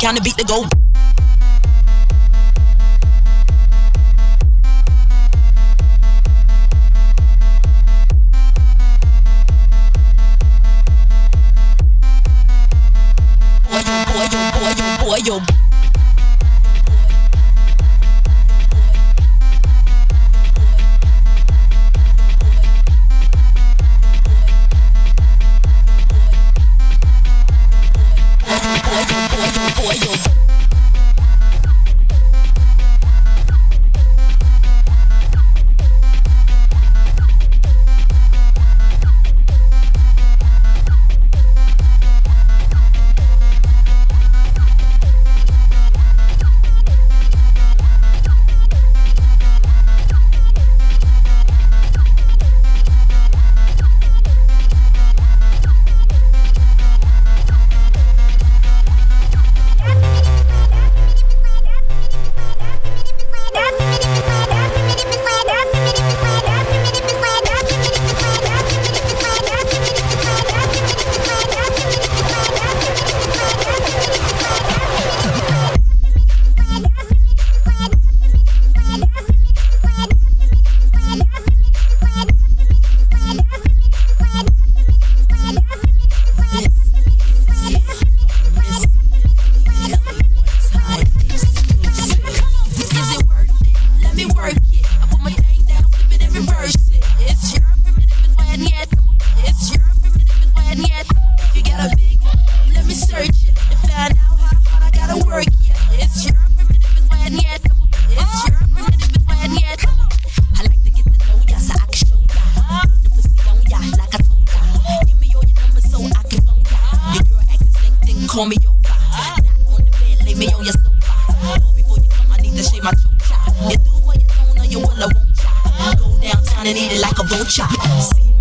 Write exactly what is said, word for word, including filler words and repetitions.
count the beat to go. Boy, yo, boy, yo, boy, yo, boy, yo. Call me over, not on the bed, lay me on your sofa. Before you come, I need to shave my chocha. You do what you don't, or you will, I won't cha. Go downtown and eat it like a vulture. See